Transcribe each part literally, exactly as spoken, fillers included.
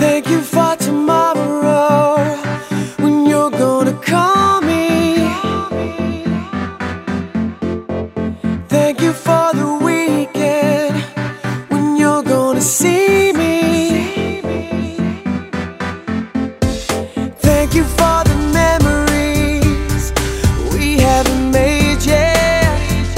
Thank you for tomorrow, when you're gonna call me. Thank you for the weekend, when you're gonna see me. Thank you for the memories we haven't made yet.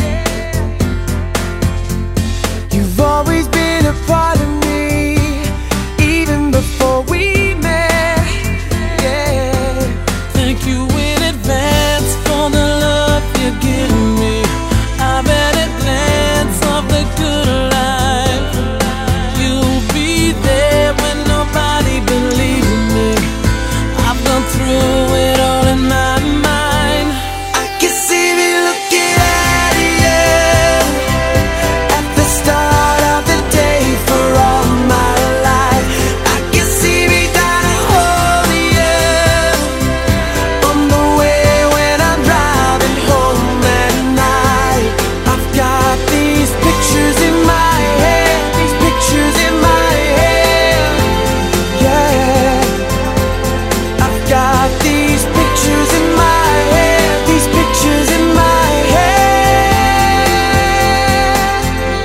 You've always been a part of me, even before we met. Yeah. Thank you in advance for the love you're giving me. I've had a glance of the good life. You'll be there when nobody believes me. I've gone through it all in my mind. I can see me looking at you at the start of the day for all my life. I can see me trying to hold you on the way when I'm driving home at night. I've got these pictures in my head, these pictures in my head. Yeah, I've got these pictures in my head, these pictures in my head.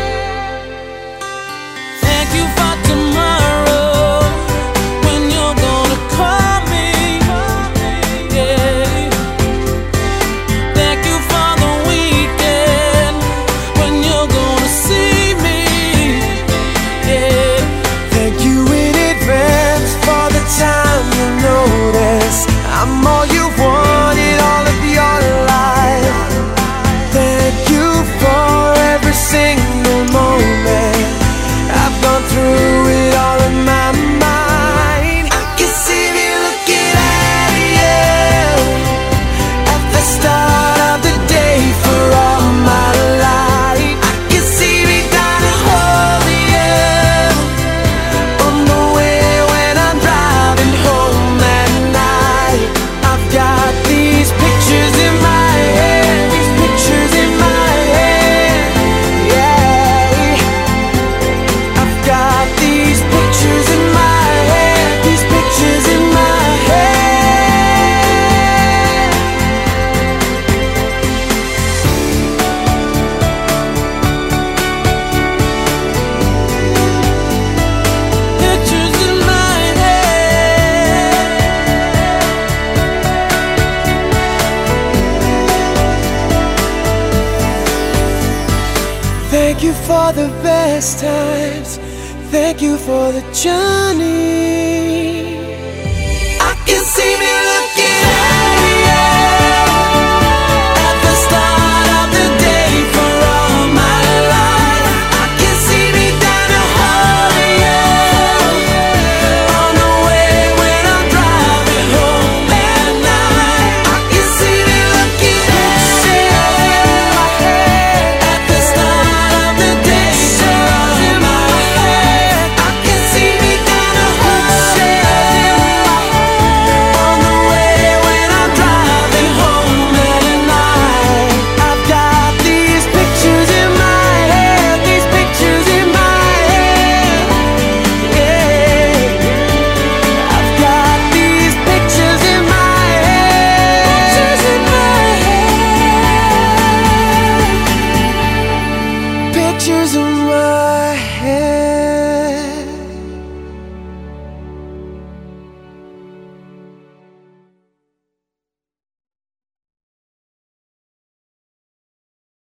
Thank you for tomorrow, when you're gonna call me. Yeah. Thank you for the weekend, when you're gonna see me. Yeah. Thank you in advance for the time you notice I'm all you wanted all of your life. Thank you for every single moment I've gone through it all in my mind. I can see me looking at you at the start of the day for all my life. I can see me trying to hold you on the way when I'm driving home at night. I've got these pictures in my head, these pictures in my head. Yeah, I've got these pictures in my head, these pictures in my head. Pictures in my head. Thank you for the best times, thank you for the journey. I can see me looking at you at the start of the day for all my life. I can see me trying to hold you on the way when I'm driving home at night. I can see me looking at you at the start of the day for all my life. I can see me trying to hold you on the way when I'm driving home at night. I've got these pictures in my head, these pictures in my head. Yeah, I've got these pictures in my head, pictures in my head, pictures in my head.